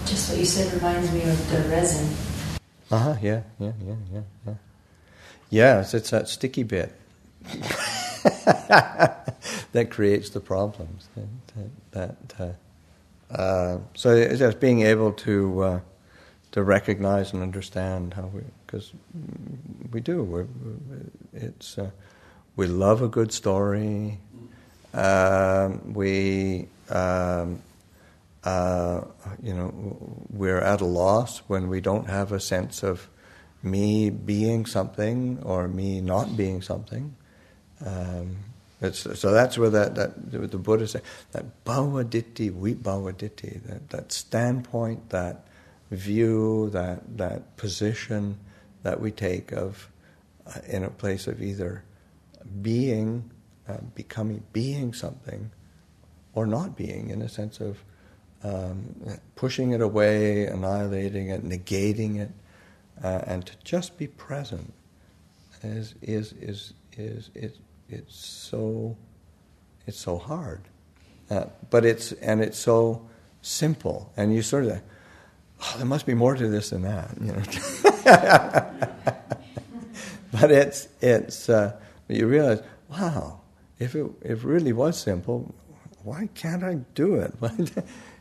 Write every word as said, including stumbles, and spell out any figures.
Just what you said reminds me of the resin. Uh-huh, yeah, yeah, yeah, yeah, yeah. Yes, it's that sticky bit that creates the problems. That, that uh, uh, so it's just being able to uh, to recognize and understand how we, because we do. We're, it's uh, we love a good story. Um, we. Um, Uh, you know, we're at a loss when we don't have a sense of me being something or me not being something. Um, it's, so that's where that, that the Buddha said, that bhavaditti, vibhavaditti, that, that standpoint, that view, that that position that we take of uh, in a place of either being, uh, becoming, being something, or not being, in a sense of Um, pushing it away, annihilating it, negating it, uh, and to just be present is is is is it it's so it's so hard, uh, but it's and it's so simple, and you sort of, oh, there must be more to this than that, you know. But it's it's uh, you realize, wow, if it if it really was simple, why can't I do it?